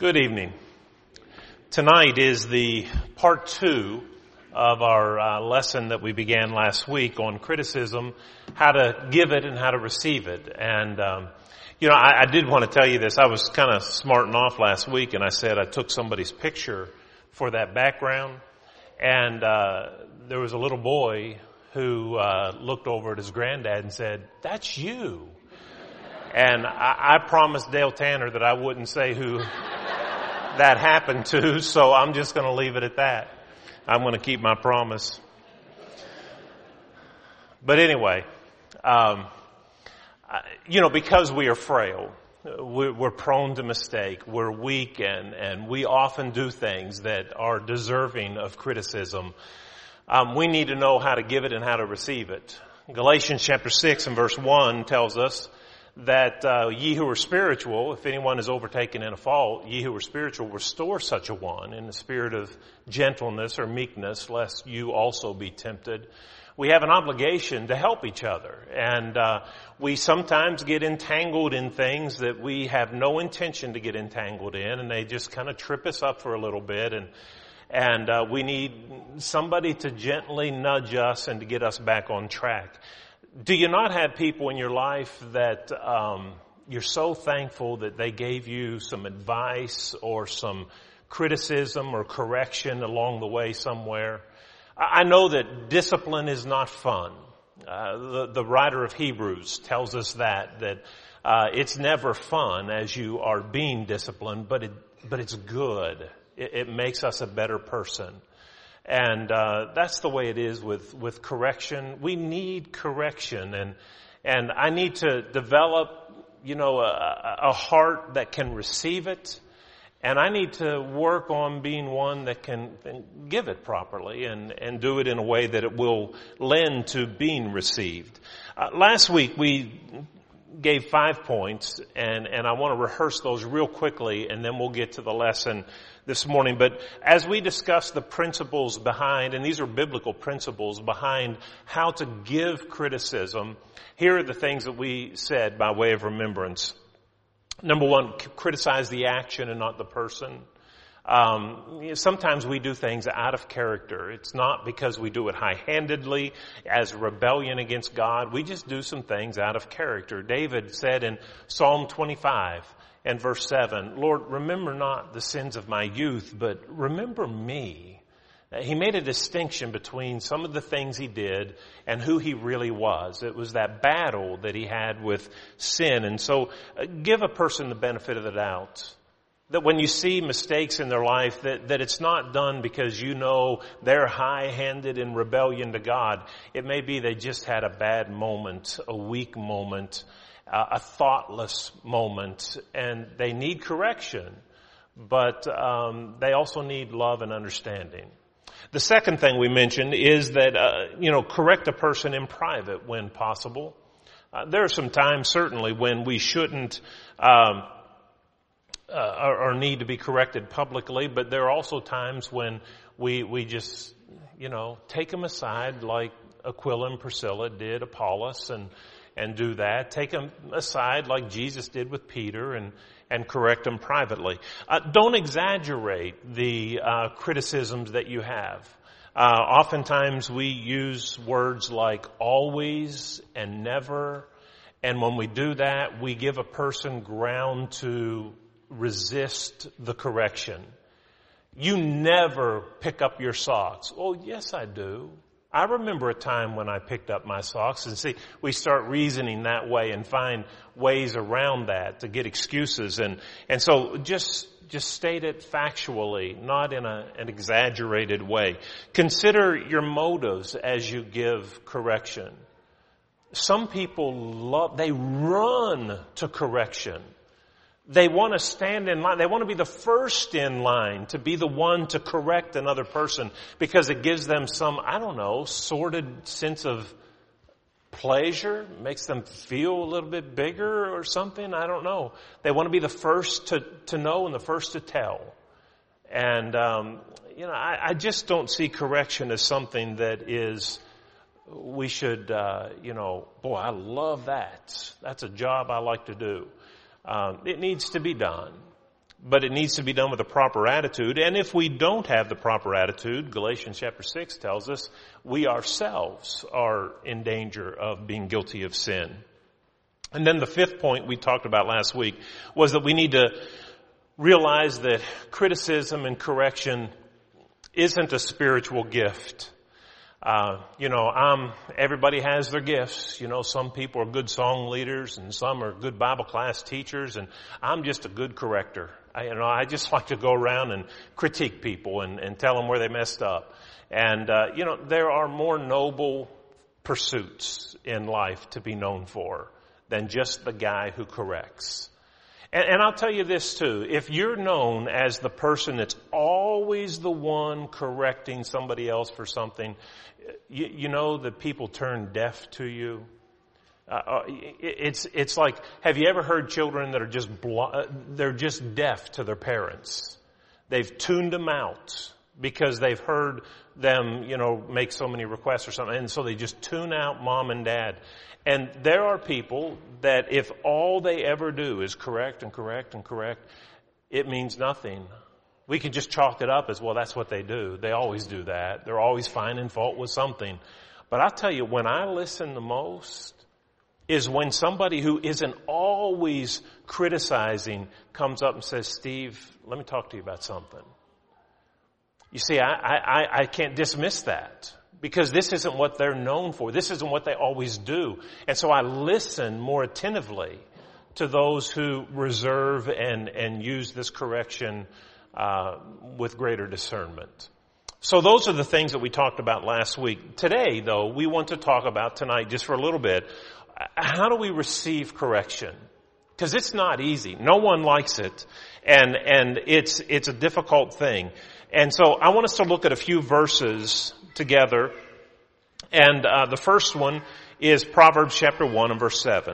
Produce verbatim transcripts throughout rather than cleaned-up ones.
Good evening. Tonight is the part two of our uh, lesson that we began last week on criticism, how to give it and how to receive it. And, um, you know, I, I did want to tell you this. I was kind of smarting off last week and I said I took somebody's picture for that background. And uh, there was a little boy who uh, looked over at his granddad and said, "That's you." And I, I promised Dale Tanner that I wouldn't say who that happened to, so I'm just going to leave it at that. I'm going to keep my promise. But anyway, um, you know, because we are frail, we're prone to mistake, we're weak, and, and we often do things that are deserving of criticism. Um, we need to know how to give it and how to receive it. Galatians chapter six and verse one tells us that uh, ye who are spiritual, if anyone is overtaken in a fault, ye who are spiritual, restore such a one in the spirit of gentleness or meekness, lest you also be tempted. We have an obligation to help each other, and uh, we sometimes get entangled in things that we have no intention to get entangled in, and they just kind of trip us up for a little bit, and and uh, we need somebody to gently nudge us and to get us back on track. Do you not have people in your life that um, you're so thankful that they gave you some advice or some criticism or correction along the way somewhere? I know that discipline is not fun. Uh, the, the writer of Hebrews tells us that, that uh, it's never fun as you are being disciplined, but it, but it's good. It, it makes us a better person. And uh that's the way it is with with correction. We need correction, and and I need to develop, you know, a, a heart that can receive it, and I need to work on being one that can, can give it properly and and do it in a way that it will lend to being received. Uh, last week we gave five points, and and I want to rehearse those real quickly, and then we'll get to the lesson this morning. But as we discuss the principles behind, and these are biblical principles behind how to give criticism, here are the things that we said by way of remembrance. Number one, criticize the action and not the person. Um, sometimes we do things out of character. It's not because we do it high-handedly as rebellion against God. We just do some things out of character. David said in Psalm twenty-five and verse seven, "Lord, remember not the sins of my youth, but remember me." He made a distinction between some of the things he did and who he really was. It was that battle that he had with sin. And so uh, give a person the benefit of the doubt. That when you see mistakes in their life, that, that it's not done because you know they're high-handed in rebellion to God. It may be they just had a bad moment, a weak moment, uh, a thoughtless moment, and they need correction. But um, they also need love and understanding. The second thing we mentioned is that, uh, you know, correct a person in private when possible. Uh, there are some times, certainly, when we shouldn't um Uh, or, or need to be corrected publicly, but there are also times when we we just, you know, take them aside like Aquila and Priscilla did Apollos and and do that. Take them aside like Jesus did with Peter and and correct them privately. Uh, don't exaggerate the uh, criticisms that you have. Uh, oftentimes we use words like always and never, and when we do that, we give a person ground to resist the correction. You never pick up your socks. Oh, yes, I do. I remember a time when I picked up my socks. And see, we start reasoning that way and find ways around that to get excuses. And, and so just, just state it factually, not in a, an exaggerated way. Consider your motives as you give correction. Some people love, they run to correction. They want to stand in line. They want to be the first in line to be the one to correct another person because it gives them some, I don't know, sordid sense of pleasure, makes them feel a little bit bigger or something. I don't know. They want to be the first to, to know and the first to tell. And, um, you know, I, I just don't see correction as something that is, we should, uh, you know, boy, I love that. That's a job I like to do. Um, it needs to be done. but it needs to be done with a proper attitude. And if we don't have the proper attitude, Galatians chapter six tells us we ourselves are in danger of being guilty of sin. And then the fifth point we talked about last week was that we need to realize that criticism and correction isn't a spiritual gift. Uh, you know, um, everybody has their gifts. You know, some people are good song leaders and some are good Bible class teachers, and I'm just a good corrector. I, you know, I just like to go around and critique people and, and tell them where they messed up. And, uh, you know, there are more noble pursuits in life to be known for than just the guy who corrects. And, and I'll tell you this too, if you're known as the person that's always the one correcting somebody else for something, you, you know that people turn deaf to you. Uh, it's it's like, have you ever heard children that are just bl- they're just deaf to their parents? They've tuned them out because they've heard them, you know, make so many requests or something, and so they just tune out mom and dad. And there are people that if all they ever do is correct and correct and correct, it means nothing. We could just chalk it up as, well, that's what they do. They always do that. They're always finding fault with something. But I'll tell you, when I listen the most is when somebody who isn't always criticizing comes up and says, Steve, let me talk to you about something. You see, I, I, I can't dismiss that because this isn't what they're known for. This isn't what they always do. And so I listen more attentively to those who reserve and, and use this correction uh, with greater discernment. So those are the things that we talked about last week. Today, though, we want to talk about tonight just for a little bit, how do we receive correction? Because it's not easy. No one likes it. And, and it's, it's a difficult thing. And so I want us to look at a few verses together. And, uh, the first one is Proverbs chapter one and verse seven.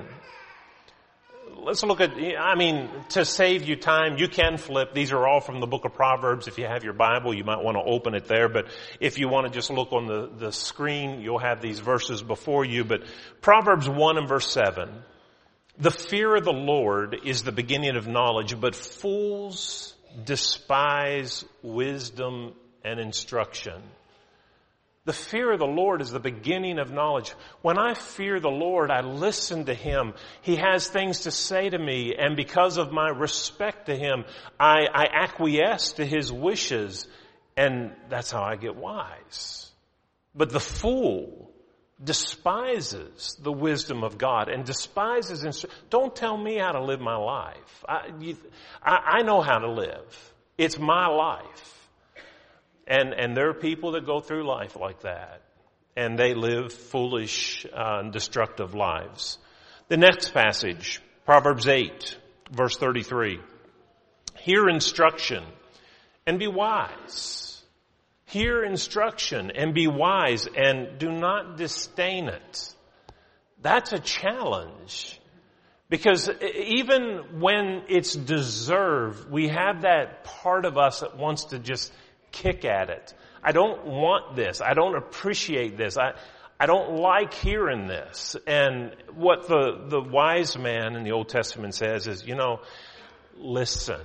Let's look at, I mean, to save you time, you can flip. These are all from the book of Proverbs. If you have your Bible, you might want to open it there. But if you want to just look on the, the screen, you'll have these verses before you. But Proverbs one and verse seven. The fear of the Lord is the beginning of knowledge, but fools despise wisdom and instruction. The fear of the Lord is the beginning of knowledge. When I fear the Lord, I listen to Him. He has things to say to me, and because of my respect to Him, I, I acquiesce to His wishes, and that's how I get wise. But the fool despises the wisdom of God and despises instruction. Don't tell me how to live my life. I, you, I, I know how to live. It's my life. And, and there are people that go through life like that. And they live foolish, uh, and destructive lives. The next passage, Proverbs eight, verse thirty-three. Hear instruction and be wise. Hear instruction and be wise and do not disdain it. That's a challenge. Because even when it's deserved, we have that part of us that wants to just kick at it. I don't want this. I don't appreciate this. I, I don't like hearing this. And what the, the wise man in the Old Testament says is, you know, listen.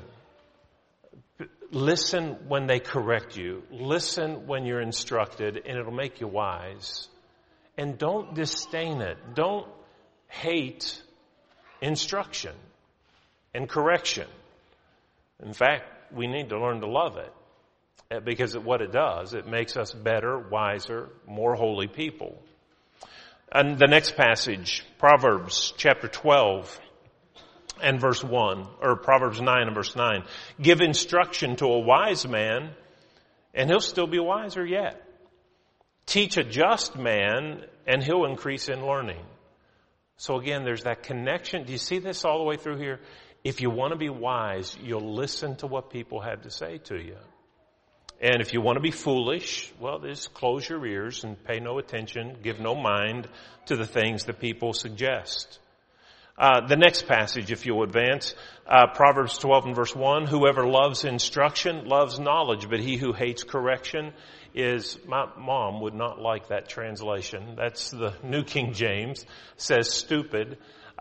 Listen when they correct you. Listen when you're instructed, and it'll make you wise. And don't disdain it. Don't hate instruction and correction. In fact, we need to learn to love it. Because of what it does, it makes us better, wiser, more holy people. And the next passage, Proverbs chapter twelve and verse one, or Proverbs nine and verse nine. Give instruction to a wise man, and he'll still be wiser yet. Teach a just man, and he'll increase in learning. So again, there's that connection. Do you see this all the way through here? If you want to be wise, you'll listen to what people have to say to you. And if you want to be foolish, well, just close your ears and pay no attention, give no mind to the things that people suggest. Uh, the next passage, if you'll advance, uh, Proverbs twelve and verse one, whoever loves instruction loves knowledge, but he who hates correction is, my mom would not like that translation. That's the New King James, says stupid.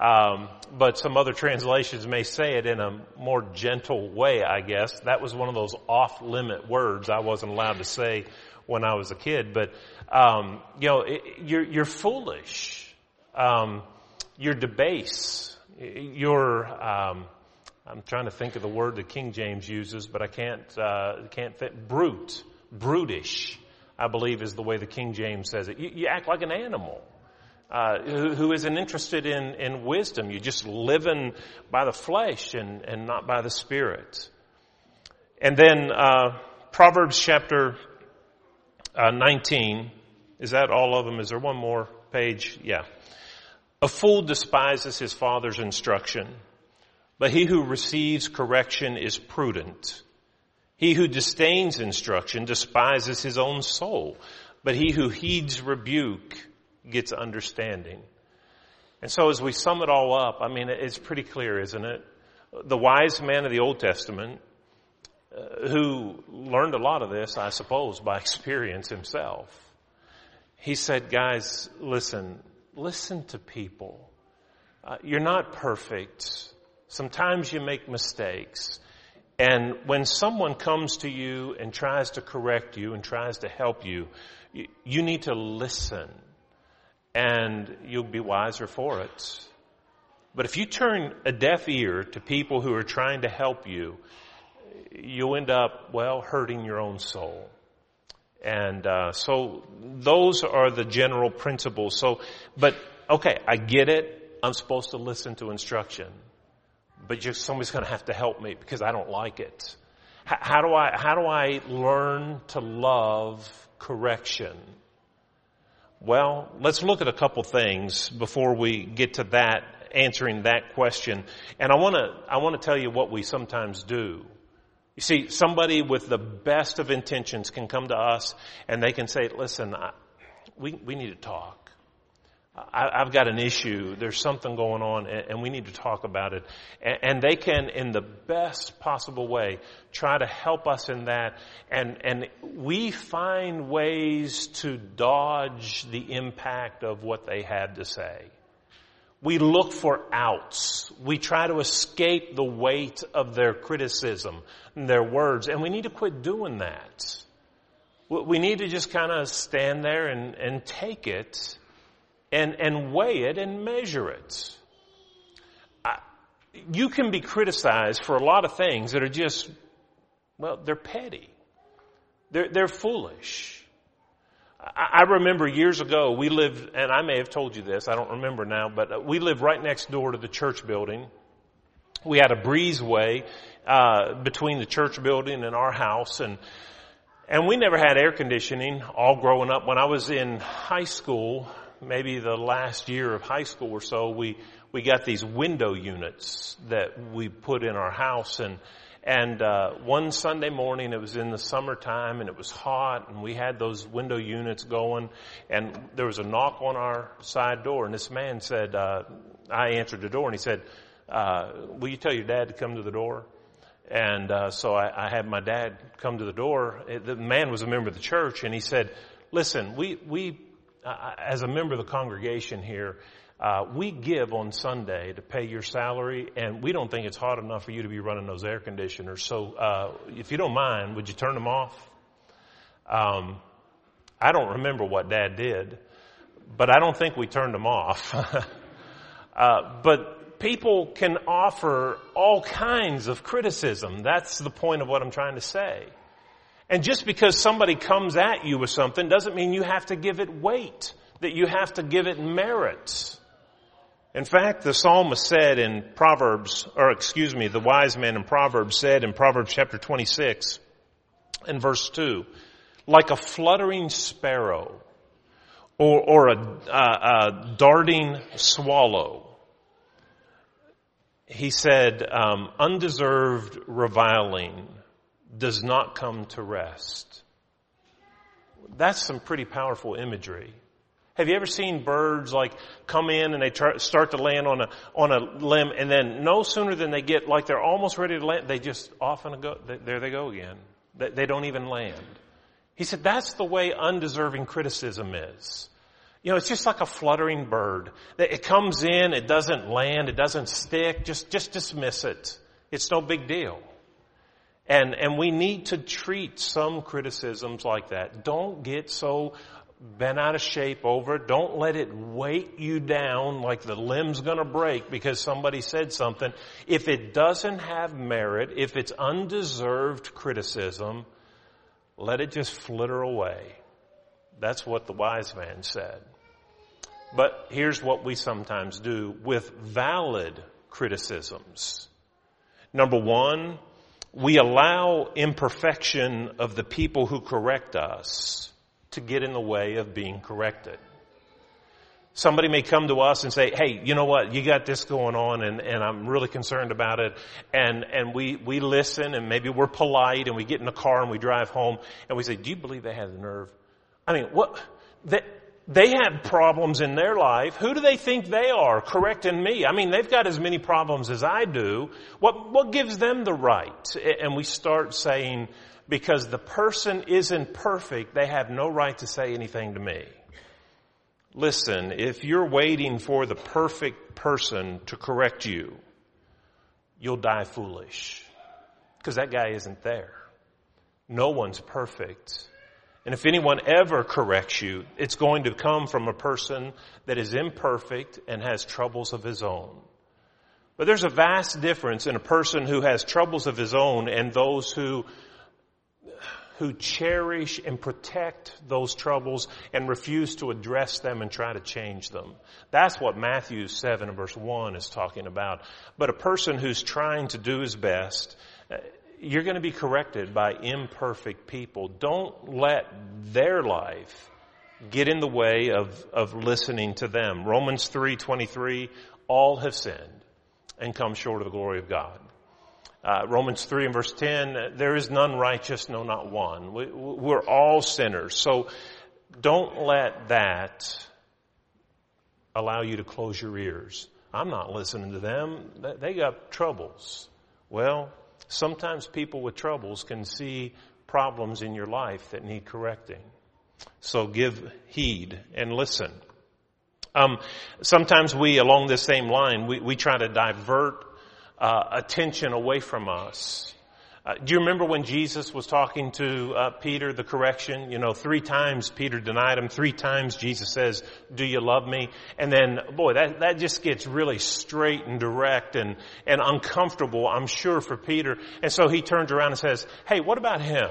Um, but some other translations may say it in a more gentle way, I guess. That was one of those off-limit words I wasn't allowed to say when I was a kid. But, um, you know, it, you're, you're foolish. Um, you're debased. You're, um, I'm trying to think of the word that King James uses, but I can't, uh, can't think. Brute. Brutish, I believe, is the way the King James says it. You, you act like an animal. Uh, who, who isn't interested in, in wisdom. You're just living by the flesh and, and not by the Spirit. And then, uh, Proverbs chapter, uh, nineteen. Is that all of them? Is there one more page? Yeah. A fool despises his father's instruction, but he who receives correction is prudent. He who disdains instruction despises his own soul, but he who heeds rebuke gets understanding. And so as we sum it all up, I mean, it's pretty clear, isn't it? The wise man of the Old Testament, uh, who learned a lot of this, I suppose, by experience himself, he said, guys, listen, listen to people. Uh, you're not perfect. Sometimes you make mistakes. And when someone comes to you and tries to correct you and tries to help you, you, you need to listen. And you'll be wiser for it. But if you turn a deaf ear to people who are trying to help you, you'll end up, well, hurting your own soul. And uh, so those are the general principles. So, but okay, I get it. I'm supposed to listen to instruction, but just somebody's going to have to help me because I don't like it. H- how do I? How do I learn to love correction? Well, let's look at a couple things before we get to that, answering that question. And I want to, I want to tell you what we sometimes do. You see, somebody with the best of intentions can come to us and they can say, listen, I, we, we need to talk. I, I've got an issue. There's something going on and, and we need to talk about it. And, and they can, in the best possible way, try to help us in that. And, and we find ways to dodge the impact of what they had to say. We look for outs. We try to escape the weight of their criticism and their words. And we need to quit doing that. We need to just kind of stand there and, and take it and, and weigh it and measure it. I, you can be criticized for a lot of things that are just, well, they're petty. They're, they're foolish. I remember years ago, we lived, and I may have told you this, I don't remember now, but we lived right next door to the church building. We had a breezeway uh, between the church building and our house, and and we never had air conditioning all growing up. When I was in high school, maybe the last year of high school or so, we we got these window units that we put in our house, and And uh one Sunday morning, it was in the summertime, and it was hot, and we had those window units going, and there was a knock on our side door, and this man said, uh I answered the door, and he said, uh will you tell your dad to come to the door? And uh so I, I had my dad come to the door. The man was a member of the church, and he said, listen, we, we uh, as a member of the congregation here, Uh, we give on Sunday to pay your salary, and we don't think it's hot enough for you to be running those air conditioners. So, uh, if you don't mind, would you turn them off? Um, I don't remember what Dad did, but I don't think we turned them off. uh, but people can offer all kinds of criticism. That's the point of what I'm trying to say. And just because somebody comes at you with something doesn't mean you have to give it weight, that you have to give it merit. In fact, the psalmist said in Proverbs, or excuse me, the wise man in Proverbs said in Proverbs chapter twenty-six and verse two, like a fluttering sparrow or, or a, a, a darting swallow, he said, um, undeserved reviling does not come to rest. That's some pretty powerful imagery. Have you ever seen birds like come in and they try, start to land on a on a limb, and then no sooner than they get like they're almost ready to land, they just off and go, they, there they go again. They, they don't even land. He said that's the way undeserving criticism is. You know, it's just like a fluttering bird. It comes in, it doesn't land, it doesn't stick. Just, just dismiss it. It's no big deal. And, and we need to treat some criticisms like that. Don't get so bent out of shape over it. Don't let it weight you down like the limb's gonna break because somebody said something. If it doesn't have merit, if it's undeserved criticism, let it just flitter away. That's what the wise man said. But here's what we sometimes do with valid criticisms. Number one, we allow imperfection of the people who correct us to get in the way of being corrected. Somebody may come to us and say, hey, you know what, you got this going on and, and I'm really concerned about it. And, and we, we listen and maybe we're polite and we get in the car and we drive home and we say, do you believe they had the nerve? I mean, what, they, they had problems in their life. Who do they think they are correcting me? I mean, they've got as many problems as I do. What, what gives them the right? And we start saying, because the person isn't perfect, they have no right to say anything to me. Listen, if you're waiting for the perfect person to correct you, you'll die foolish. Because that guy isn't there. No one's perfect. And if anyone ever corrects you, it's going to come from a person that is imperfect and has troubles of his own. But there's a vast difference in a person who has troubles of his own and those who who cherish and protect those troubles and refuse to address them and try to change them. That's what Matthew seven and verse one is talking about. But a person who's trying to do his best, you're going to be corrected by imperfect people. Don't let their life get in the way of, of listening to them. Romans three twenty-three, all have sinned and come short of the glory of God. Uh, Romans three and verse ten, there is none righteous, no, not one. We, we're all sinners. So don't let that allow you to close your ears. I'm not listening to them. They got troubles. Well, sometimes people with troubles can see problems in your life that need correcting. So give heed and listen. Um, sometimes we, along this same line, we, we try to divert Uh, attention away from us. Uh, do you remember when Jesus was talking to uh, Peter, the correction? You know, three times Peter denied him. Three times Jesus says, do you love me? And then, boy, that, that just gets really straight and direct and, and uncomfortable, I'm sure, for Peter. And so he turns around and says, hey, what about him?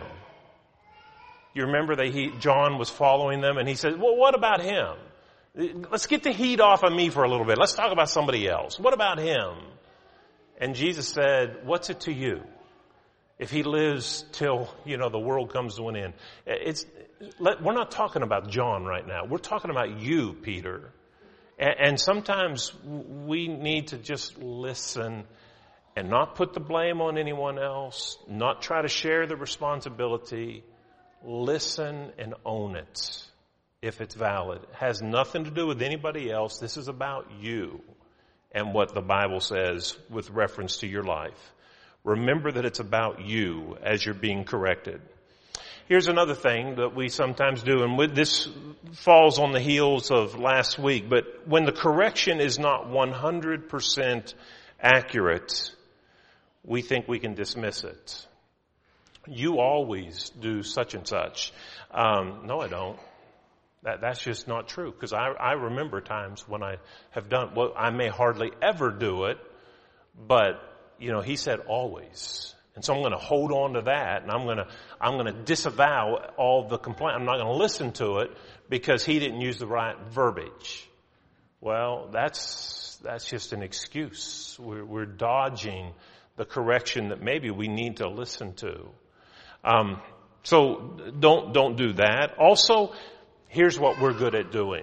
You remember that he, John was following them and he said, well, what about him? Let's get the heat off of me for a little bit. Let's talk about somebody else. What about him? And Jesus said, what's it to you? If he lives till, you know, the world comes to an end. It's, let, we're not talking about John right now. We're talking about you, Peter. And, and sometimes we need to just listen and not put the blame on anyone else, not try to share the responsibility. Listen and own it if it's valid. It has nothing to do with anybody else. This is about you and what the Bible says with reference to your life. Remember that it's about you as you're being corrected. Here's another thing that we sometimes do, and this falls on the heels of last week, but when the correction is not one hundred percent accurate, we think we can dismiss it. You always do such and such. Um, no, I don't. That, that's just not true, because I, I remember times when I have done, well, I may hardly ever do it, but, you know, he said always. And so I'm going to hold on to that, and I'm going to, I'm going to disavow all the complaint. I'm not going to listen to it because he didn't use the right verbiage. Well, that's, that's just an excuse. We're, we're dodging the correction that maybe we need to listen to. Um, so don't, don't do that. Also, here's what we're good at doing.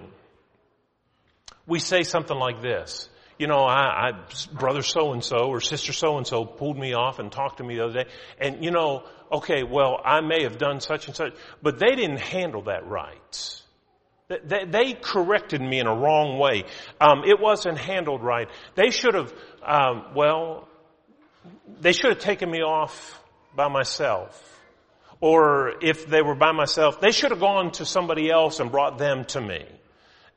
We say something like this. You know, I, I brother so-and-so or sister so-and-so pulled me off and talked to me the other day. And, you know, okay, well, I may have done such and such, but they didn't handle that right. They, they corrected me in a wrong way. Um, it wasn't handled right. They should have, um, well, they should have taken me off by myself. Or if they were by myself, they should have gone to somebody else and brought them to me.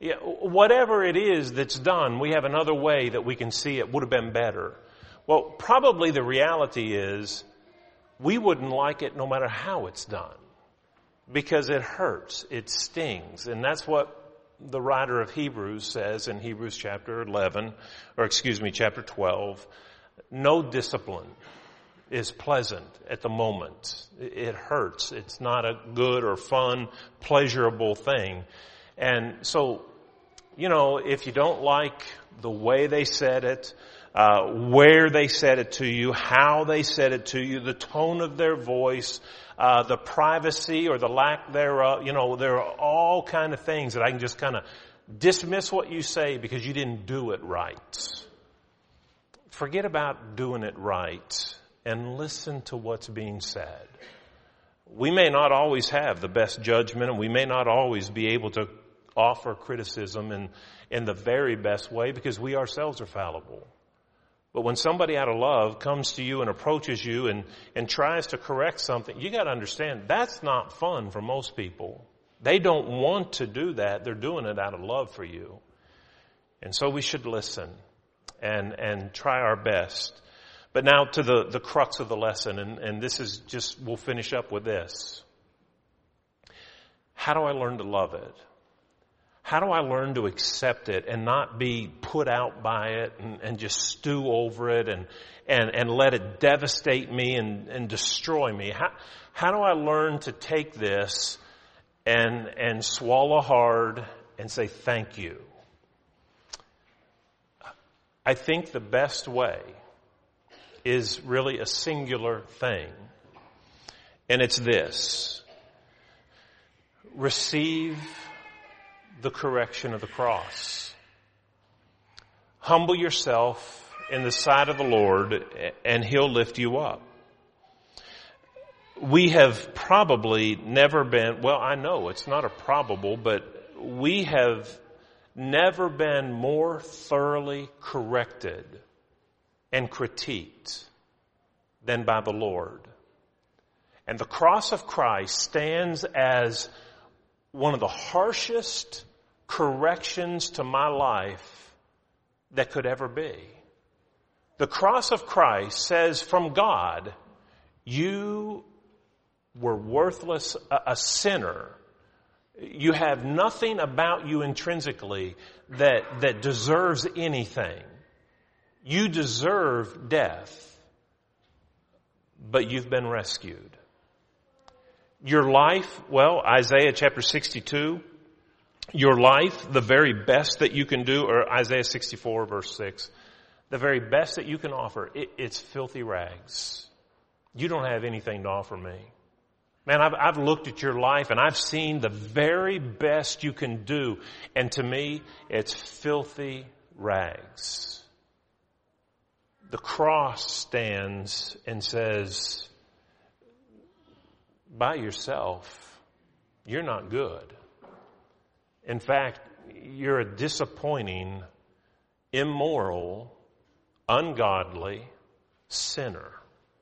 Yeah, whatever it is that's done, we have another way that we can see it would have been better. Well, probably the reality is we wouldn't like it no matter how it's done, because it hurts, it stings. And that's what the writer of Hebrews says in Hebrews chapter eleven, or excuse me, chapter twelve. No discipline is pleasant at the moment. It hurts. It's not a good or fun, pleasurable thing. And so, you know, if you don't like the way they said it, uh, where they said it to you, how they said it to you, the tone of their voice, uh, the privacy or the lack thereof, you know, there are all kind of things that I can just kind of dismiss what you say because you didn't do it right. Forget about doing it right and listen to what's being said. We may not always have the best judgment, and we may not always be able to offer criticism in, in the very best way, because we ourselves are fallible. But when somebody out of love comes to you and approaches you and, and tries to correct something, you got to understand that's not fun for most people. They don't want to do that. They're doing it out of love for you. And so we should listen and, and try our best. But now to the, the crux of the lesson, and, and this is just, we'll finish up with this. How do I learn to love it? How do I learn to accept it and not be put out by it and, and just stew over it and, and, and let it devastate me and, and destroy me? How, how do I learn to take this and, and swallow hard and say thank you? I think the best way is really a singular thing. And it's this. Receive the correction of the cross. Humble yourself in the sight of the Lord, and He'll lift you up. We have probably never been, well, I know it's not a probable, but we have never been more thoroughly corrected and critiqued than by the Lord. And the cross of Christ stands as one of the harshest corrections to my life that could ever be. The cross of Christ says from God, you were worthless, a sinner. You have nothing about you intrinsically that, that deserves anything. You deserve death, but you've been rescued. Your life, well, Isaiah chapter sixty-two, your life, the very best that you can do, or Isaiah sixty-four verse six, the very best that you can offer, it, it's filthy rags. You don't have anything to offer me. Man, I've, I've looked at your life and I've seen the very best you can do, and to me, it's filthy rags. The cross stands and says, by yourself, you're not good. In fact, you're a disappointing, immoral, ungodly sinner.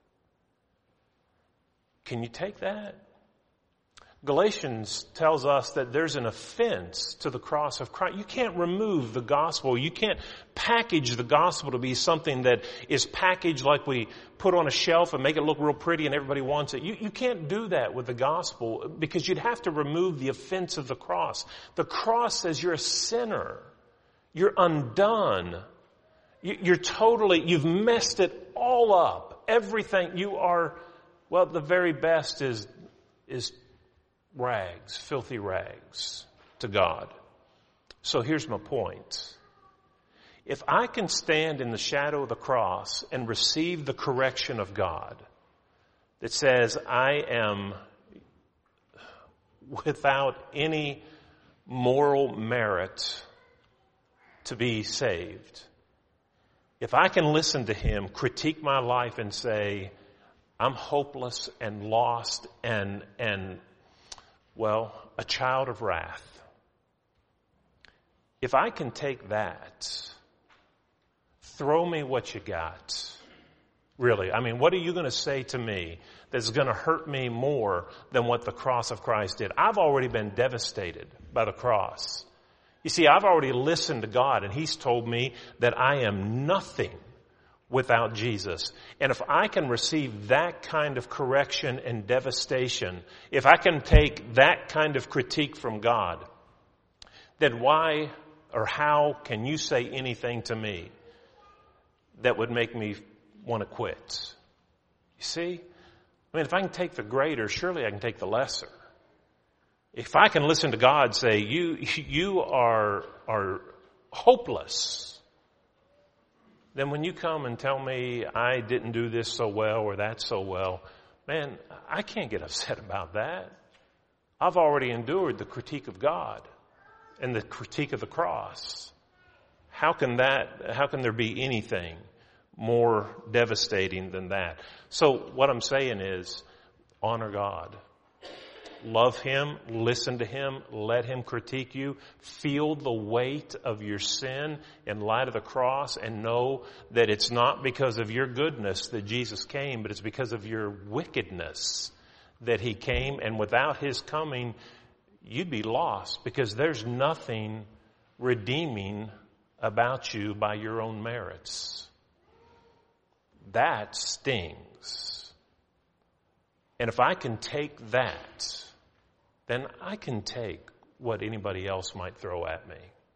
Can you take that? Galatians tells us that there's an offense to the cross of Christ. You can't remove the gospel. You can't package the gospel to be something that is packaged like we put on a shelf and make it look real pretty and everybody wants it. You, you can't do that with the gospel, because you'd have to remove the offense of the cross. The cross says you're a sinner. You're undone. You, you're totally, you've messed it all up. Everything you are, well, the very best is, is rags, filthy rags to God. So here's my point. If I can stand in the shadow of the cross and receive the correction of God that says I am without any moral merit to be saved, if I can listen to Him, critique my life and say, I'm hopeless and lost and, and well, a child of wrath. If I can take that, throw me what you got. Really, I mean, what are you going to say to me that's going to hurt me more than what the cross of Christ did? I've already been devastated by the cross. You see, I've already listened to God, and He's told me that I am nothing without Jesus. And if I can receive that kind of correction and devastation, if I can take that kind of critique from God, then why or how can you say anything to me that would make me want to quit? You see? I mean, if I can take the greater, surely I can take the lesser. If I can listen to God say, you, you are, are hopeless, then when you come and tell me I didn't do this so well or that so well, man, I can't get upset about that. I've already endured the critique of God and the critique of the cross. How can that, how can there be anything more devastating than that? So what I'm saying is, honor God. Love Him, listen to Him, let Him critique you, feel the weight of your sin in light of the cross, and know that it's not because of your goodness that Jesus came, but it's because of your wickedness that He came, and without His coming, you'd be lost, because there's nothing redeeming about you by your own merits. That stings. And if I can take that, then I can take what anybody else might throw at me.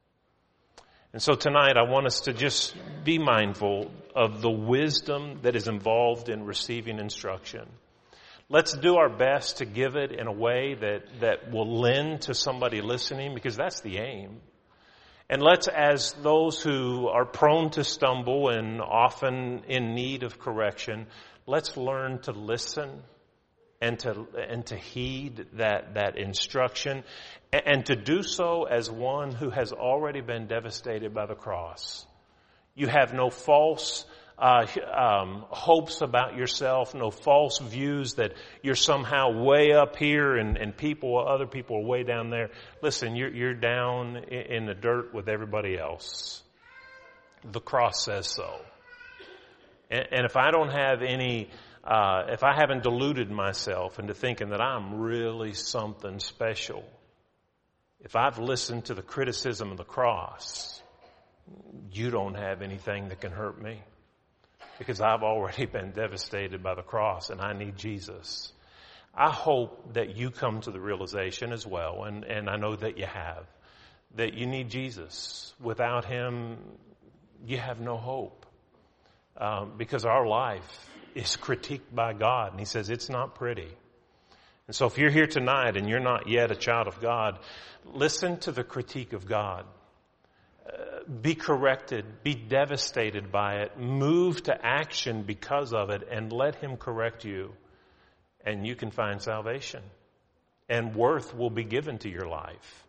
And so tonight I want us to just be mindful of the wisdom that is involved in receiving instruction. Let's do our best to give it in a way that, that will lend to somebody listening, because that's the aim. And let's, as those who are prone to stumble and often in need of correction, let's learn to listen and to and to heed that, that instruction, and, and to do so as one who has already been devastated by the cross. You have no false uh, um, hopes about yourself, no false views that you're somehow way up here and, and people, other people are way down there. Listen, you're, you're down in, in the dirt with everybody else. The cross says so. And, and if I don't have any Uh, if I haven't deluded myself into thinking that I'm really something special, if I've listened to the criticism of the cross, you don't have anything that can hurt me, because I've already been devastated by the cross and I need Jesus. I hope that you come to the realization as well, and, and I know that you have, that you need Jesus. Without Him, you have no hope, um, because our life is critiqued by God, and He says it's not pretty. And so if you're here tonight and you're not yet a child of God, listen to the critique of God. Uh, be corrected, be devastated by it, move to action because of it, and let Him correct you, and you can find salvation. And worth will be given to your life.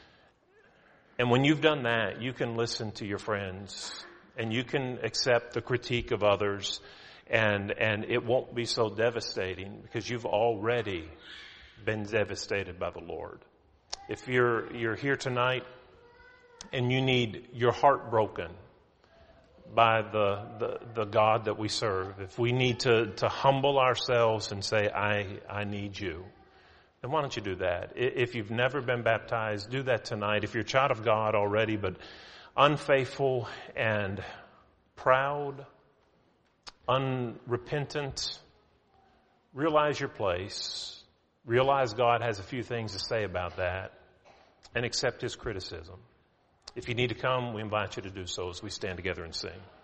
And when you've done that, you can listen to your friends, and you can accept the critique of others, And and it won't be so devastating, because you've already been devastated by the Lord. If you're you're here tonight and you need your heart broken by the, the, the God that we serve, if we need to, to humble ourselves and say, I I need you, then why don't you do that? If you've never been baptized, do that tonight. If you're a child of God already, but unfaithful and proud, unrepentant, realize your place, realize God has a few things to say about that, and accept His criticism. If you need to come, we invite you to do so as we stand together and sing.